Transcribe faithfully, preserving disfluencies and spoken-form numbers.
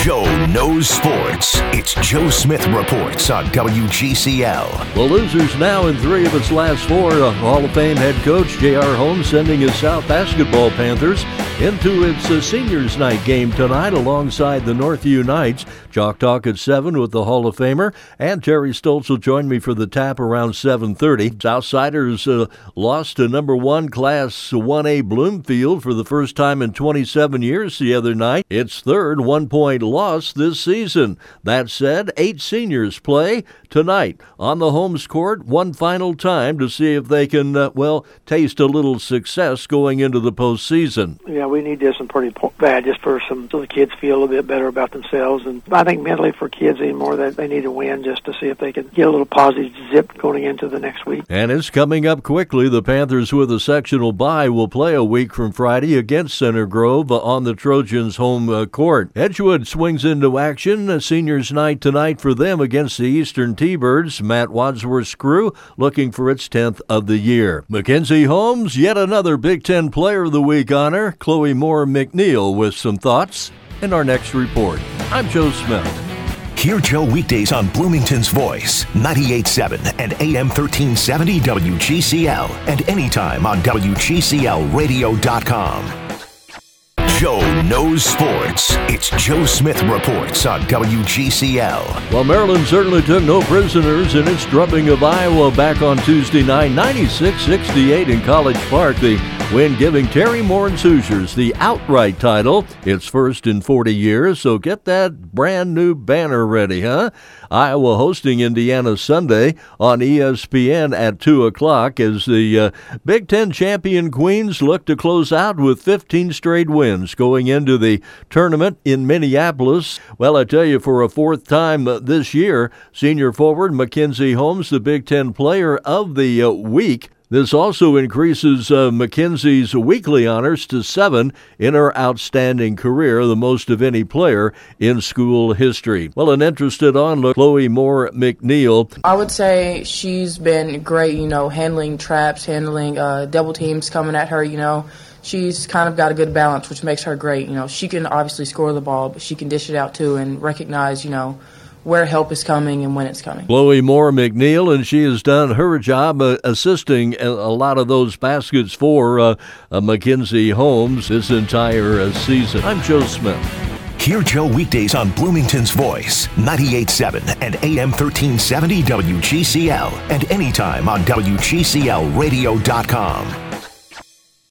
Joe knows sports. It's Joe Smith Reports on W G C L. The losers now in three of its last four. Uh, Hall of Fame head coach J R. Holmes sending his South Basketball Panthers into its uh, seniors night game tonight alongside the Northview Knights. Chalk Talk at seven with the Hall of Famer, and Terry Stoltz will join me for the tap around seven thirty. Southsiders uh, lost to number one Class one A Bloomfield for the first time in twenty-seven years the other night. Its third one-point loss this season. That said, eight seniors play tonight on the Holmes court one final time to see if they can, uh, well, taste a little success going into the postseason. Yeah, we need this one pretty bad just for some, so the kids feel a little bit better about themselves. And I think mentally for kids anymore that they need to win just to see if they can get a little positive zip going into the next week. And it's coming up quickly. The Panthers with a sectional bye will play a week from Friday against Center Grove on the Trojans' home uh, court. Edgewood swings into action. A seniors night tonight for them against the Eastern T-Birds. Matt Wadsworth's crew looking for its tenth of the year. Mackenzie Holmes, yet another Big Ten Player of the Week honor. Chloe Moore McNeil with some thoughts in our next report. I'm Joe Smith. Hear Joe weekdays on Bloomington's Voice, ninety-eight point seven and A M thirteen seventy W G C L, and anytime on W G C L radio dot com. Joe knows sports. It's Joe Smith Reports on W G C L. Well, Maryland certainly took no prisoners in its drubbing of Iowa back on Tuesday night, ninety-six sixty-eight in College Park. The win giving Terry Moore's Hoosiers the outright title, its first in forty years, so get that brand new banner ready, huh? Iowa hosting Indiana Sunday on E S P N at two o'clock as the uh, Big Ten champion Queens look to close out with fifteen straight wins going into the tournament in Minneapolis. Well, I tell you, for a fourth time uh, this year, senior forward Mackenzie Holmes, the Big Ten Player of the uh, Week. This also increases uh, Mackenzie's weekly honors to seven in her outstanding career, the most of any player in school history. Well, an interested on look, Chloe Moore McNeil. I would say she's been great, you know, handling traps, handling uh, double teams coming at her, you know. She's kind of got a good balance, which makes her great. You know, she can obviously score the ball, but she can dish it out too and recognize, you know, where help is coming and when it's coming. Chloe Moore McNeil, and she has done her job uh, assisting a, a lot of those baskets for uh, uh, Mackenzie Holmes this entire uh, season. I'm Joe Smith. Hear Joe weekdays on Bloomington's Voice, ninety-eight point seven and A M thirteen seventy W G C L, and anytime on W G C L radio dot com.